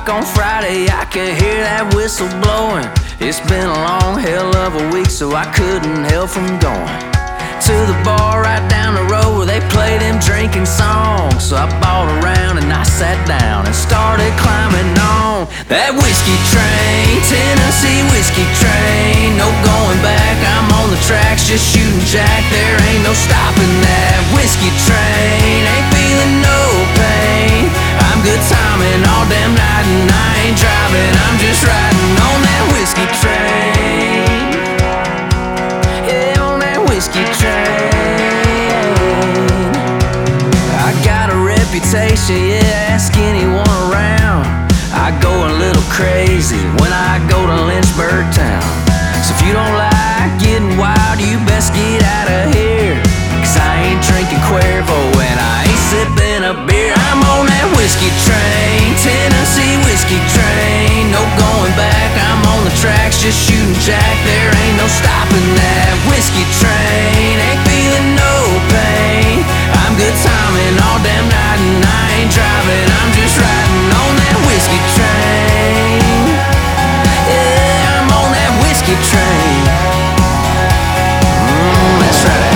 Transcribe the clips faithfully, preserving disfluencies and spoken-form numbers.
o'clock on Friday, I can hear that whistle blowing. It's been a long hell of a week, so I couldn't help from going to the bar right down the road where they play them drinking songs. So I bought around and I sat down and started climbing on that whiskey train, Tennessee whiskey train. No going back, I'm on the tracks, just shooting jack. There ain't no stopping that whiskey train. Ain't feeling no pain. I'm good timing all damn night and I ain't driving, I'm just riding on that whiskey train. Yeah, on that whiskey train. I got a reputation, yeah, ask anyone around. I go a little crazy when I go to Lynchburg town. So if you don't like getting wild, you best get out of here, cause I ain't drinking Cuervo and I ain't sipping a beer. I'm on that whiskey train, Tennessee whiskey train. No going back, I'm on the tracks, just shooting jack. There ain't no stopping that whiskey train. Ain't feeling no pain. I'm good timing all damn night and I ain't driving, I'm just riding on that whiskey train. Yeah, I'm on that whiskey train. Mm, that's right.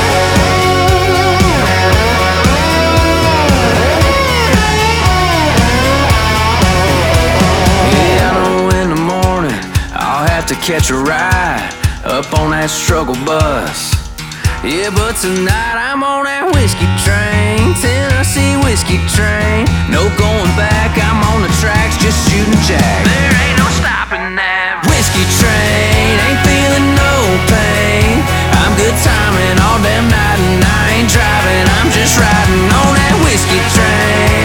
To catch a ride up on that struggle bus. Yeah, but tonight I'm on that whiskey train, Tennessee whiskey train. No going back, I'm on the tracks, just shooting jack. There ain't no stopping that whiskey train. Ain't feeling no pain. I'm good timing all damn night and I ain't driving, I'm just riding on that whiskey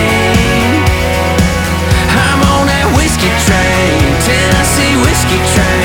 train. I'm on that whiskey train, Tennessee whiskey train.